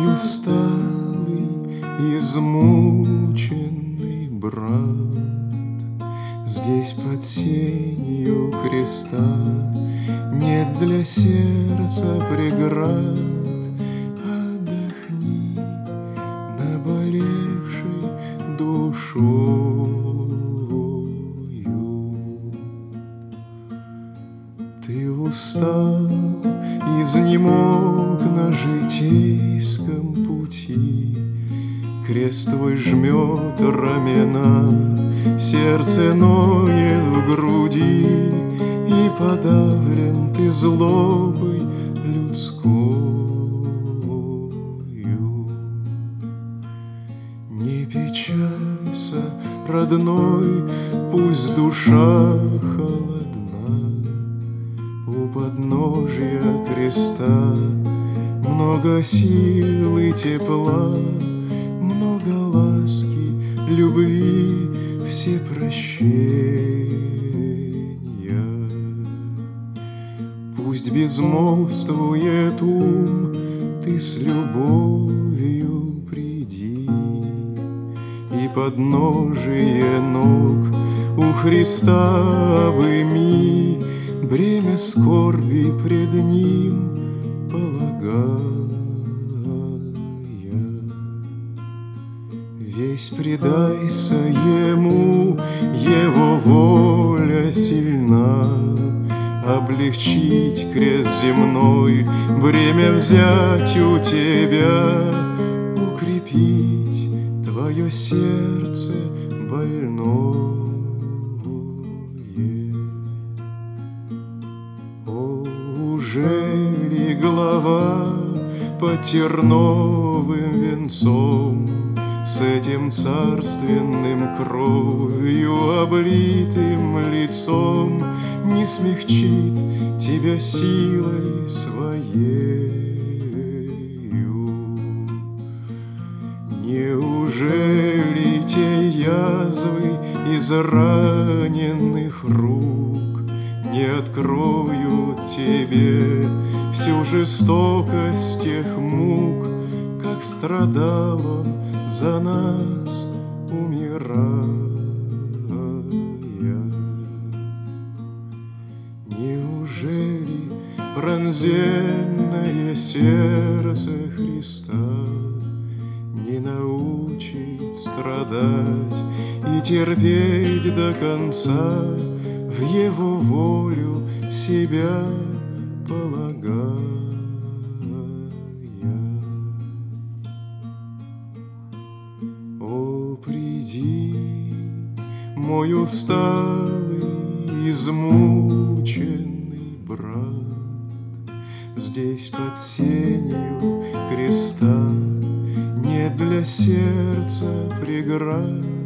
усталый, измученный брат, здесь под сенью креста нет для сердца преград. Отдохни, наболевшей душою. Ты устал, изнемог на житейском пути, крест твой жмет рамена, сердце ноет в груди, и подавлен ты злобой людскою. Не печалься, родной, пусть душа холодна, у подножья креста много сил и тепла, много ласки, любви, все прощения. Пусть безмолвствует ум, ты с любовью приди, и подножие ног у Христа обыми, бремя скорби пред Ним полагая. Весь предайся Ему, Его воля сильна, облегчить крест земной, бремя взять у Тебя, укрепить Твое сердце больное. О, ужели голова под терновым венцом, с этим царственным кровью облитым лицом, не смягчит тебя силой своею? Неужели те язвы из раненых рук не откроют тебе всю жестокость тех мук, как страдал Он за нас, умирая? Неужели пронзенное сердце Христа не научит страдать и терпеть до конца, в Его волю себя полагая? О, приди, мой усталый, измученный брат, здесь под сенью креста нет для сердца преград.